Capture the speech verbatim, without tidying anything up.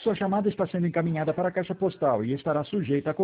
Sua chamada está sendo encaminhada para a caixa postal e estará sujeita a